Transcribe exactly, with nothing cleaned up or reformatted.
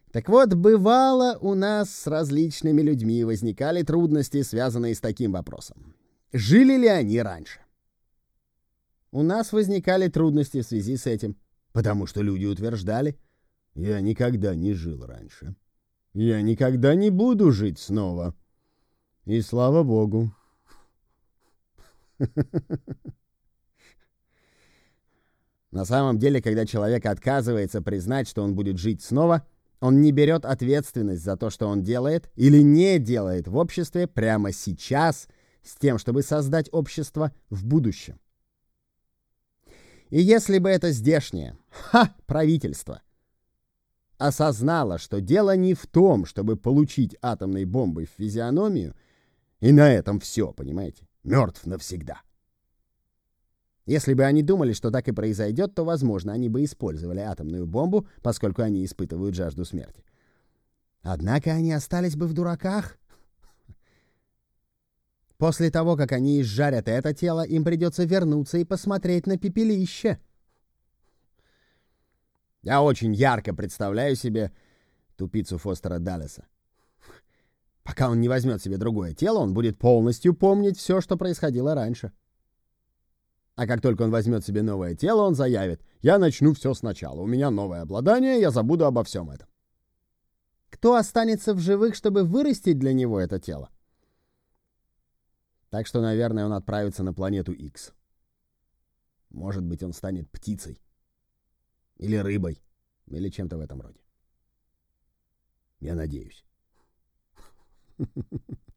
Так вот, бывало у нас с различными людьми возникали трудности, связанные с таким вопросом. Жили ли они раньше? У нас возникали трудности в связи с этим, потому что люди утверждали: «Я никогда не жил раньше. Я никогда не буду жить снова». И слава богу. На самом деле, когда человек отказывается признать, что он будет жить снова, он не берет ответственность за то, что он делает или не делает в обществе прямо сейчас, с тем, чтобы создать общество в будущем. И если бы это здешнее, ха, правительство, осознало, что дело не в том, чтобы получить атомной бомбой в физиономию, и на этом все, понимаете, мертв навсегда. Если бы они думали, что так и произойдет, то, возможно, они бы использовали атомную бомбу, поскольку они испытывают жажду смерти. Однако они остались бы в дураках. После того, как они изжарят это тело, им придется вернуться и посмотреть на пепелище. Я очень ярко представляю себе тупицу Фостера Даллеса. Пока он не возьмет себе другое тело, он будет полностью помнить все, что происходило раньше. А как только он возьмет себе новое тело, он заявит: «Я начну все сначала. У меня новое обладание, я забуду обо всем этом». Кто останется в живых, чтобы вырастить для него это тело? Так что, наверное, он отправится на планету Икс. Может быть, он станет птицей. Или рыбой. Или чем-то в этом роде. Я надеюсь.